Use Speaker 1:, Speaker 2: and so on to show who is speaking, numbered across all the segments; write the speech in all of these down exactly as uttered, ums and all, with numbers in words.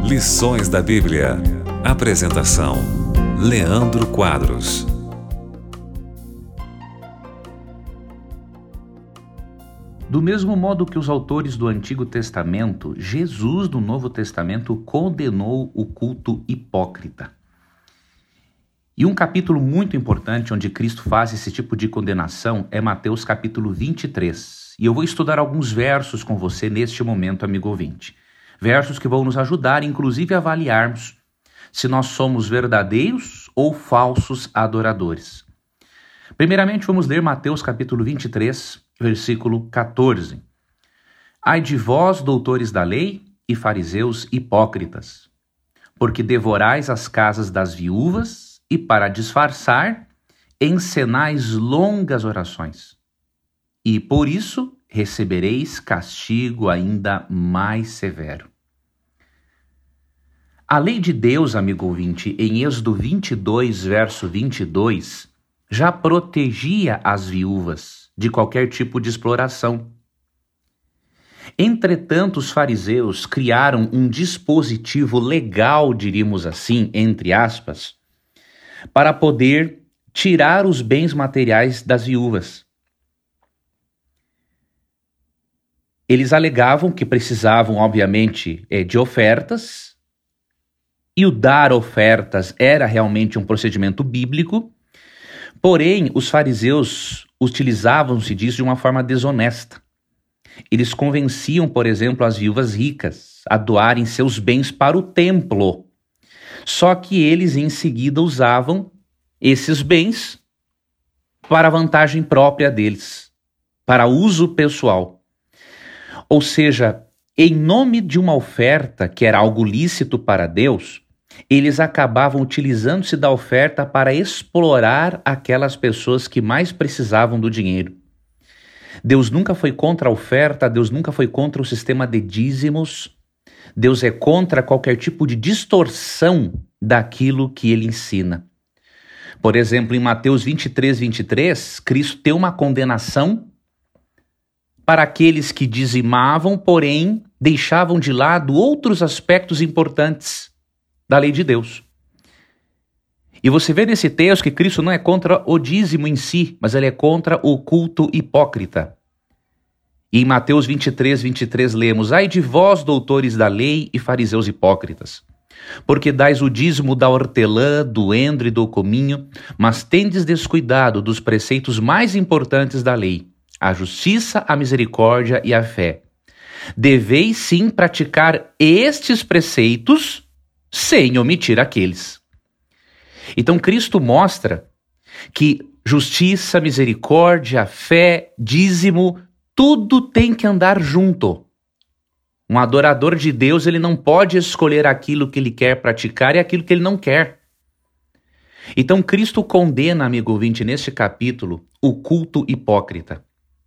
Speaker 1: Lições da Bíblia. Apresentação: Leandro Quadros.
Speaker 2: Do mesmo modo que os autores do Antigo Testamento, Jesus do Novo Testamento condenou o culto hipócrita. E um capítulo muito importante onde Cristo faz esse tipo de condenação é Mateus capítulo vinte e três. E eu vou estudar alguns versos com você neste momento, amigo ouvinte. Versos que vão nos ajudar, inclusive, a avaliarmos se nós somos verdadeiros ou falsos adoradores. Primeiramente, vamos ler Mateus capítulo vinte e três, versículo quatorze. Ai de vós, doutores da lei e fariseus hipócritas, porque devorais as casas das viúvas e, para disfarçar, encenais longas orações. E por isso recebereis castigo ainda mais severo. A lei de Deus, amigo ouvinte, em Êxodo vinte e dois, verso vinte e dois, já protegia as viúvas de qualquer tipo de exploração. Entretanto, os fariseus criaram um dispositivo legal, diríamos assim, entre aspas, para poder tirar os bens materiais das viúvas. Eles alegavam que precisavam, obviamente, de ofertas, e o dar ofertas era realmente um procedimento bíblico, porém, os fariseus utilizavam-se disso de uma forma desonesta. Eles convenciam, por exemplo, as viúvas ricas a doarem seus bens para o templo, só que eles em seguida usavam esses bens para vantagem própria deles, para uso pessoal. Ou seja, em nome de uma oferta que era algo lícito para Deus, eles acabavam utilizando-se da oferta para explorar aquelas pessoas que mais precisavam do dinheiro. Deus nunca foi contra a oferta, Deus nunca foi contra o sistema de dízimos, Deus é contra qualquer tipo de distorção daquilo que ele ensina. Por exemplo, em Mateus vinte e três, vinte e três, Cristo tem uma condenação para aqueles que dizimavam, porém deixavam de lado outros aspectos importantes da lei de Deus. E você vê nesse texto que Cristo não é contra o dízimo em si, mas ele é contra o culto hipócrita. E em Mateus vinte e três, vinte e três lemos: ai de vós, doutores da lei e fariseus hipócritas, porque dais o dízimo da hortelã, do endro e do cominho, mas tendes descuidado dos preceitos mais importantes da lei, a justiça, a misericórdia e a fé. Deveis sim praticar estes preceitos sem omitir aqueles. Então Cristo mostra que justiça, misericórdia, fé, dízimo, tudo tem que andar junto. Um adorador de Deus, ele não pode escolher aquilo que ele quer praticar e aquilo que ele não quer. Então Cristo condena, amigo ouvinte, neste capítulo, o culto hipócrita.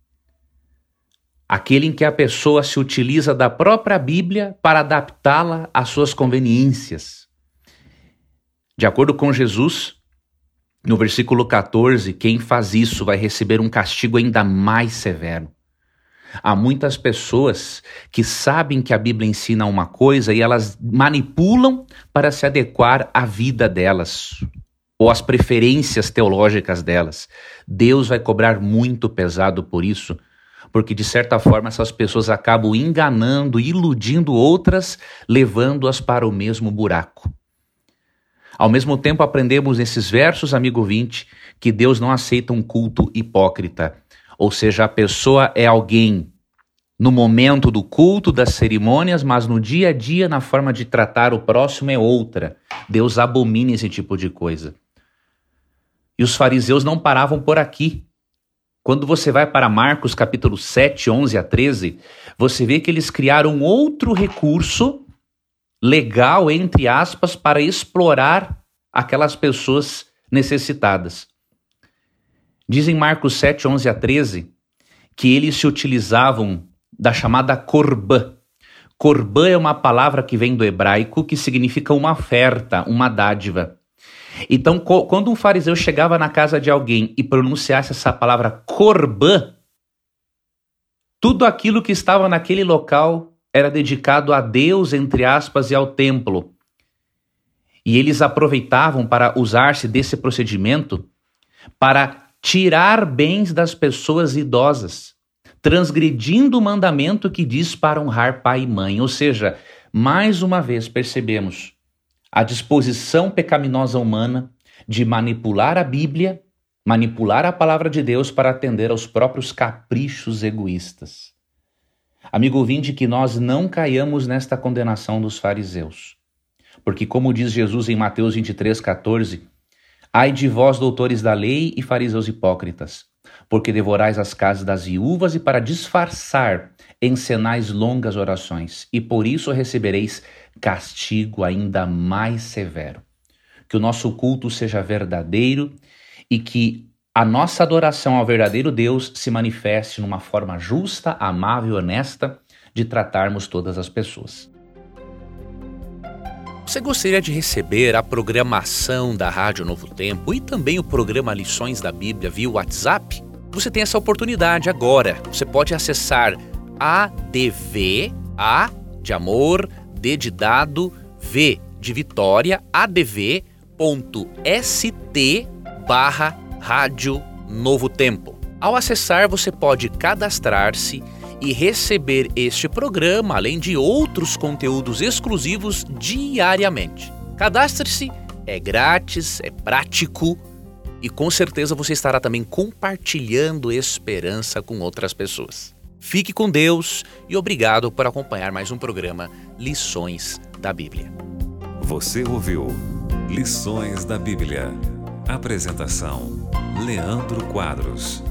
Speaker 2: Aquele em que a pessoa se utiliza da própria Bíblia para adaptá-la às suas conveniências. De acordo com Jesus, no versículo quatorze, quem faz isso vai receber um castigo ainda mais severo. Há muitas pessoas que sabem que a Bíblia ensina uma coisa e elas manipulam para se adequar à vida delas ou às preferências teológicas delas. Deus vai cobrar muito pesado por isso, porque de certa forma essas pessoas acabam enganando, iludindo outras, levando-as para o mesmo buraco. Ao mesmo tempo, aprendemos nesses versos, amigo ouvinte, que Deus não aceita um culto hipócrita. Ou seja, a pessoa é alguém no momento do culto, das cerimônias, mas no dia a dia, na forma de tratar o próximo, é outra. Deus abomina esse tipo de coisa. E os fariseus não paravam por aqui. Quando você vai para Marcos capítulo sete, onze a treze, você vê que eles criaram outro recurso legal, entre aspas, para explorar aquelas pessoas necessitadas. Dizem Marcos sete, onze a treze, que eles se utilizavam da chamada corbã. Corbã é uma palavra que vem do hebraico que significa uma oferta, uma dádiva. Então, co- quando um fariseu chegava na casa de alguém e pronunciasse essa palavra corbã, tudo aquilo que estava naquele local era dedicado a Deus, entre aspas, e ao templo. E eles aproveitavam para usar-se desse procedimento para tirar bens das pessoas idosas, transgredindo o mandamento que diz para honrar pai e mãe. Ou seja, mais uma vez percebemos a disposição pecaminosa humana de manipular a Bíblia, manipular a palavra de Deus para atender aos próprios caprichos egoístas. Amigo ouvinte, que nós não caiamos nesta condenação dos fariseus. Porque, como diz Jesus em Mateus vinte e três, catorze, ai de vós, doutores da lei e fariseus hipócritas, porque devorais as casas das viúvas e para disfarçar encenais longas orações, e por isso recebereis castigo ainda mais severo. Que o nosso culto seja verdadeiro e que a nossa adoração ao verdadeiro Deus se manifeste numa forma justa, amável e honesta de tratarmos todas as pessoas.
Speaker 3: Você gostaria de receber a programação da Rádio Novo Tempo e também o programa Lições da Bíblia via WhatsApp? Você tem essa oportunidade agora. Você pode acessar A D V, A de amor, D de dado, V de Vitória, adv.st barra Rádio Novo Tempo. Ao acessar, você pode cadastrar-se e receber este programa, além de outros conteúdos exclusivos diariamente. Cadastre-se, é grátis, é prático e com certeza você estará também compartilhando esperança com outras pessoas. Fique com Deus e obrigado por acompanhar mais um programa Lições da Bíblia.
Speaker 1: Você ouviu Lições da Bíblia. Apresentação: Leandro Quadros.